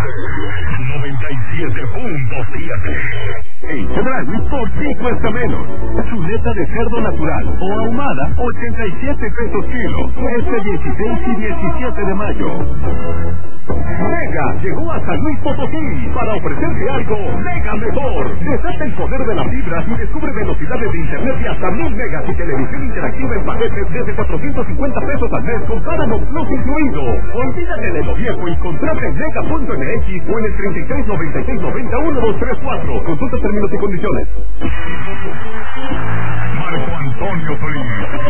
97.7. En Chedraui por 5 cuesta menos. Chuleta de cerdo natural o ahumada, 87 pesos kilo. Este 16 y 17 de mayo. Mega llegó a San Luis Potosí para ofrecerte algo mega mejor. Desata el poder de la fibra y descubre velocidades de internet de hasta 1000 megas y televisión interactiva en paquetes desde 450 pesos al mes con Paramount Plus incluido. Olvídate de lo viejo y contrata en mega.mx o en el 3696901234. Consulta términos y condiciones. Marco Antonio Solís.